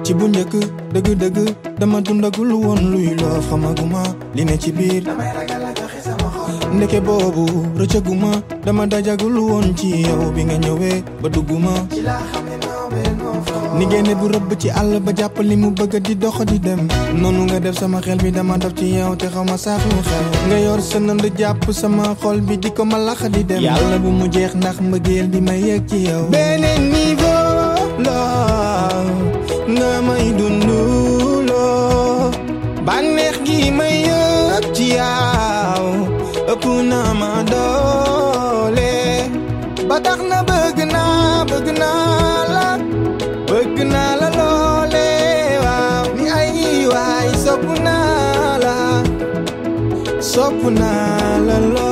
ci bu njëkk dëgg-dëgg dama dundagul woon luy loo xamaguma li ne ci biir damay ragal a joxe sama xol ndeke boobu rëccaguma dama dajagul woon ci yow bi nga ñëwee ba dugguma ci laa xame ni génne bu rëbb ci àll ba jàpp li mu bëgg di dox di dem noonu nga def sama xel bi dama daf ci yow te xaw ma sax lu xew nga yor sa nënd jàpp sama xol bi di ko ma lax di dem yàlla bu mu jeex ndax mbëggeel bi ma yëg ci yow beneen niveau la nga may dunduloo bànneex gi may yëg ci yow ëpp na ma doole ba tax na bëgg naa la loole waaw ni ay waay sopp naa la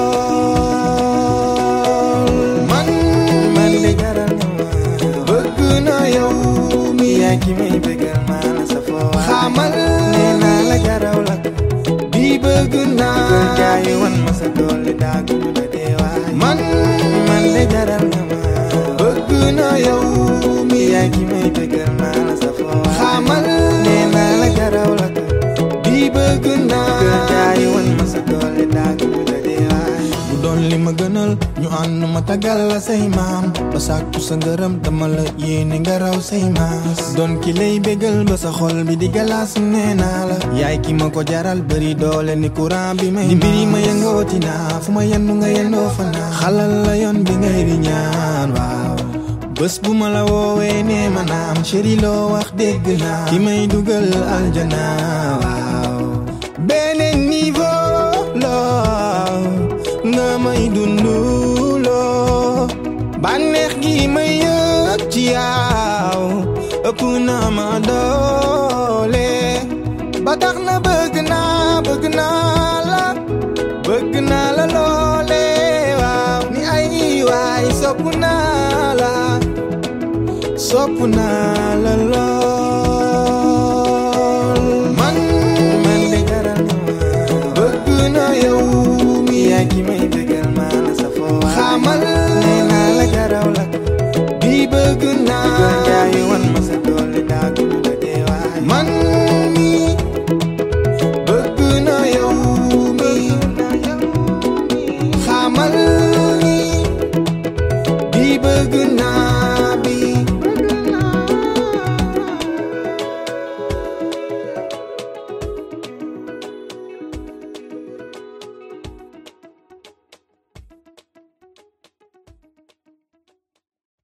lool man de jaral na ma bëgg na yow mi yaa ki may bëggal maa la sa foo xamal nee naa la jaraw la bi bëgg naa gaay wan ma sa doole daagu la dee waay man de jaral na ma bëgg na yow mi yaa ki may bëggal maa la sa foo xamal nee naa la jaraw la bi bëgg naa gaay wan ma sa doole daagu la dee waay bu doon li ma gënal ñu ànd ma tagal la say maam ba sàkku sa ngërëm dama la yéene nga raw say maas doon ki lay bégal ba sa xol bi di galaas nee naa la yaay ki ma ko jaral bëri doole ni courant bi may di mbiri ma yëngooti naa fu ma yendu nga yendoo fa naa xalal la yoon bi ngay di ñaan waaw bés bu ma la woowee nee ma naam chéri loo wax dégg naa ki may dugal aljana waaw beneen niveau la nga may dunduloo bànneex gi may yëg ci yow ëpp na ma doole ba tax na bëgg naa la loole waaw ni ay waay sopp naa la lool man de jaral na ma bëgg na yow mi yaa ki may bëggal maa la sa foo xamal nee naa la jaraw la bi bëgg naa gaay wan ma sa doole daagu la dee waay man mi bëgg na yow mi xamal ni bi bëgg naa